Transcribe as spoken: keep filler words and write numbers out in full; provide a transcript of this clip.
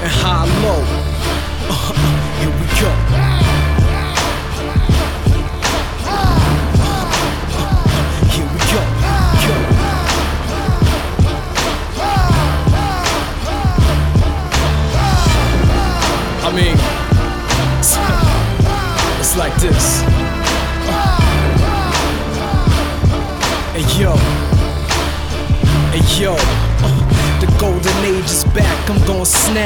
and high low. Uh, here we go. Here we go. Go. I mean, it's, it's like this. Hey yo, hey yo, uh, the golden age is back. I'm gon' snap.